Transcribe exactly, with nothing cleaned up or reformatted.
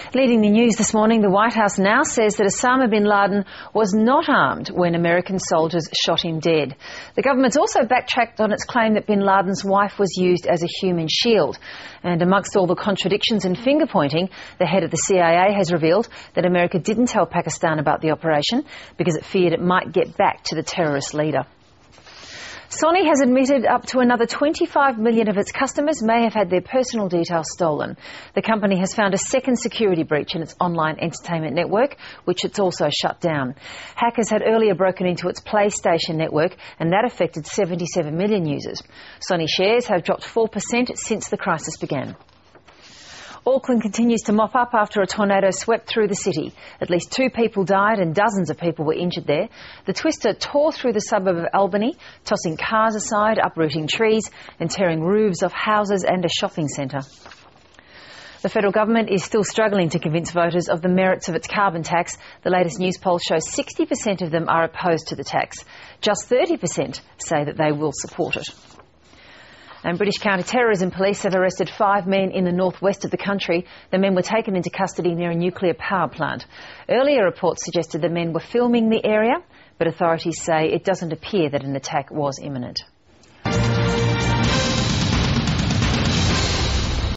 Leading the news this morning, the White House now says that Osama bin Laden was not armed when American soldiers shot him dead. The government's also backtracked on its claim that bin Laden's wife was used as a human shield. And amongst all the contradictions and finger-pointing, the head of the C I A has revealed that America didn't tell Pakistan about the operation because it feared it might get back to the terrorist leader. Sony has admitted up to another twenty-five million of its customers may have had their personal details stolen. The company has found a second security breach in its online entertainment network, which it's also shut down. Hackers had earlier broken into its PlayStation network, and that affected seventy-seven million users. Sony shares have dropped four percent since the crisis began. Auckland continues to mop up after a tornado swept through the city. At least two people died and dozens of people were injured there. The twister tore through the suburb of Albany, tossing cars aside, uprooting trees and tearing roofs off houses and a shopping centre. The federal government is still struggling to convince voters of the merits of its carbon tax. The latest news poll shows sixty percent of them are opposed to the tax. Just thirty percent say that they will support it. And British counter-terrorism police have arrested five men in the northwest of the country. The men were taken into custody near a nuclear power plant. Earlier reports suggested the men were filming the area, but authorities say it doesn't appear that an attack was imminent.